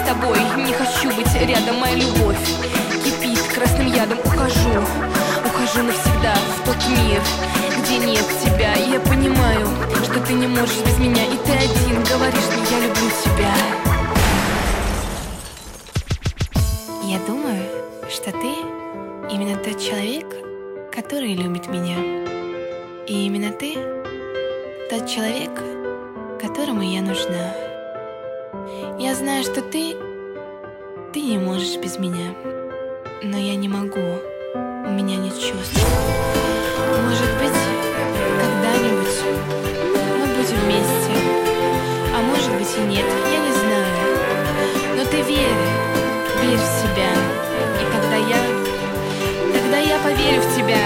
тобой. Не хочу быть рядом, моя любовь кипит красным ядом. Ухожу навсегда в тот мир, где нет тебя. И я понимаю, что ты не можешь без меня, и ты один говоришь мне: я люблю тебя. Я думаю, что ты именно тот человек, который любит меня. И именно ты тот человек, которому я нужна. Я знаю, что ты не можешь без меня. Но я не могу, у меня нет чувств. Может быть, когда-нибудь мы будем вместе. А может быть и нет, я не знаю. Но ты верь в себя. И тогда я поверю в тебя.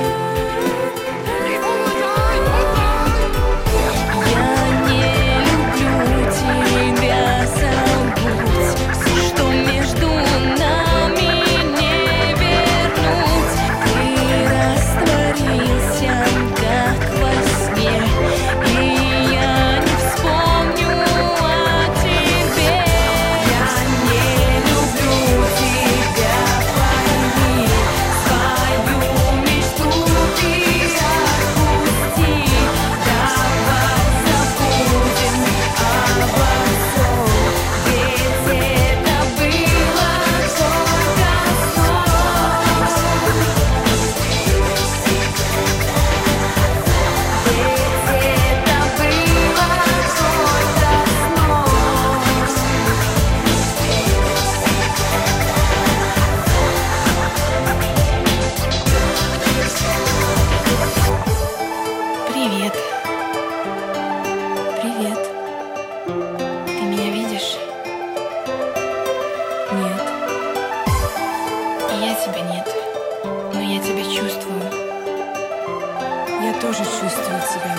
Привет. Ты меня видишь? Нет. И я тебя нет. Но я тебя чувствую. Я тоже чувствую тебя.